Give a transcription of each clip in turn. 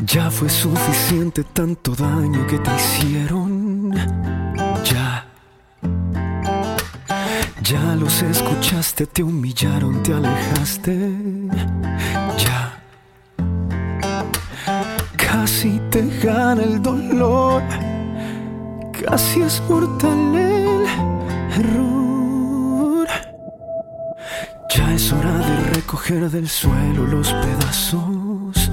Ya fue suficiente tanto daño que te hicieron. Ya los escuchaste, te humillaron, te alejaste. Ya casi te gana el dolor, casi es mortal el error. Ya es hora de recoger del suelo los pedazos.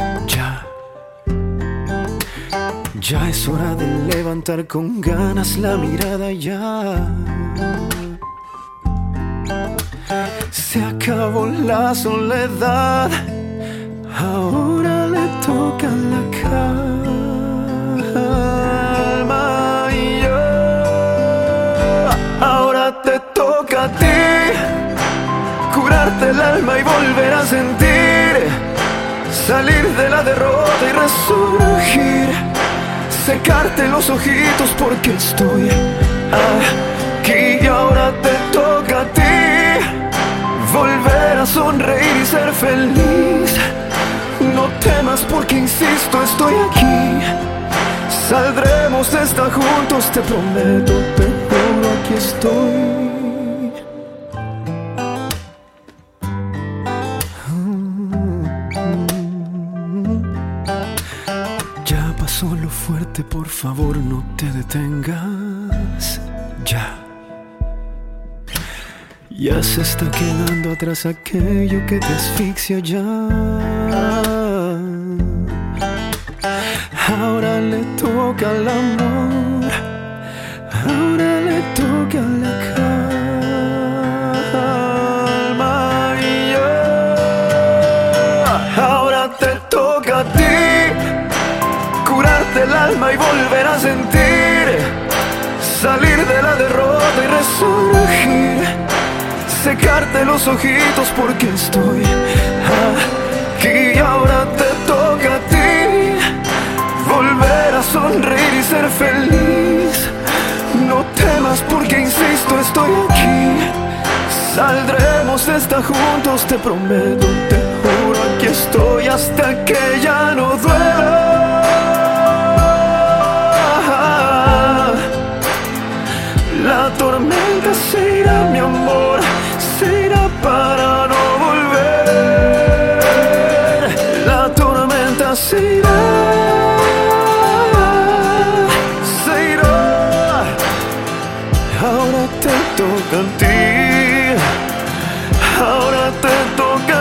Ya es hora de levantar con ganas la mirada. Ya se acabó la soledad, ahora le toca la calma. Y yo, ahora te toca a ti curarte el alma y volver a sentir, salir de la derrota y resurgir, secarte los ojitos porque estoy aquí. Y ahora te toca a ti volver a sonreír y ser feliz. No temas porque insisto, estoy aquí. Saldremos de esta juntos, te prometo, te juro, aquí estoy. Ya pasó lo fuerte, por favor no te detengas. Ya se está quedando atrás aquello que te asfixia ya. Ahora le toca al amor, ahora le toca la calma. Y yo, ahora te toca a ti curarte el alma y volver a sentir, salir de la derrota y resurgir, secarte los ojitos porque estoy aquí. Y ahora te toca a ti volver a sonreír y ser feliz. No temas porque insisto, estoy aquí. Saldremos de esta juntos, te prometo, te juro, aquí estoy hasta que ya no duela. La tormenta se irá, mi amor, se irá para no volver. La tormenta se irá, se irá. Ahora te toca a ti, ahora te toca